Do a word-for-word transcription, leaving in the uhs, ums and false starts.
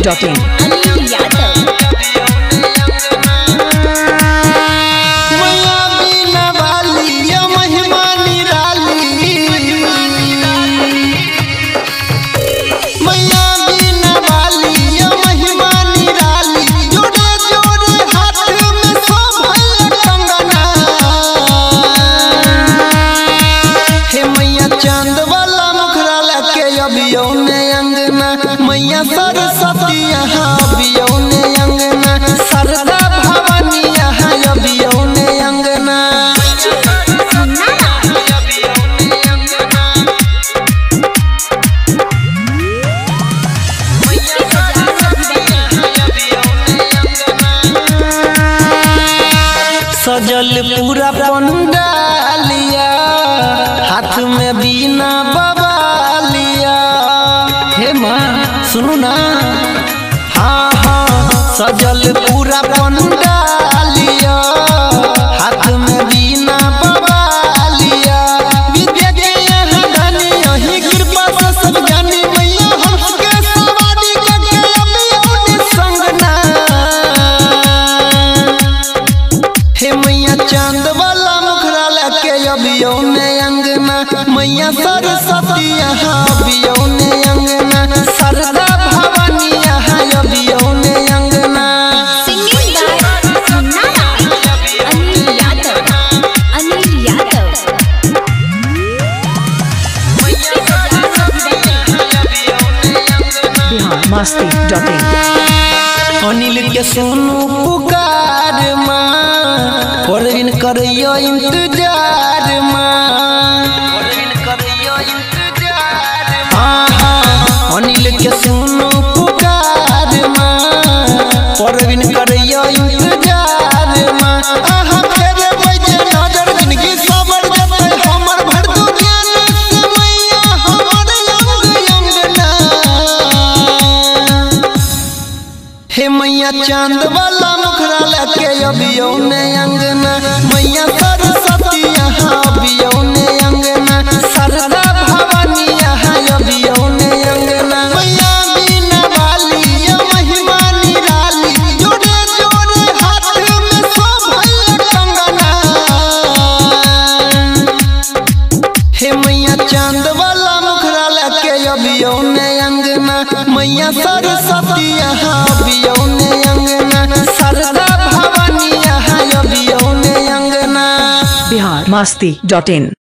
Dot in. Anil Yadav. मैया बीना वाली या महिमा निराली, मैया बीना वाली या महिमा निराली, जोड़े जोड़े हाथ में शोभल कंगना। हे मैया चांद वाला मुखरा लके अबियो ने अंगना, मैया सरस्वती यहाँ अबियो ने अंगना, सरदा भवानी यहाँ अबियो ने अंगना। सजल पूरा पंडालिया, हाथ में बीना बबालिया। हे माँ सुनो ना, हाँ हाँ सजल पूरा पंडालिया, हाथ में बीना बबालिया। विद्या के यहाँ धनी यही कृपा से सब जानी, मैया हमके सवारी करके अबियो ने संगना। हे मैया चांद वाला मुखरा लके अबियो ने अंगना, मैया सरस्वती यहाँ अबियो ने अंगना, सरदा भवानी यहाँ अबियो ने अंगना। अनिल यादव। अनिल यादव। Bihar Masti dot in. अनिल के सुनू पुकार माँ, परवीन करियो इंतजार माँ। हाँ हाँ अनिल के सुनू पुकार माँ, परवीन करियो इंतजार माँ। आहा फेरे बजे नजर जिंदगी सबर जते हमर भर दू ज्ञान से मैया हमर अंग अंगना। हे मैया चांद वाला मुखरा लके अबियो ने अंगना, मैया सरस्वती यहाँ अबियो ने अंगना, सरदा भवानी यहाँ अबियो ने अंगना। मैया बीना वाली या महिमा निराली, जोड़े जोड़े हाथ में शोभल कंगना। हे मैया चांद वाला मुखरा लके अबियो ने अंगना, मैया सरस्वती यहाँ अबियो ने अंगना, सरदा भवानी यहाँ अबियो ने अंगना। बिहार मस्ती डॉट इन।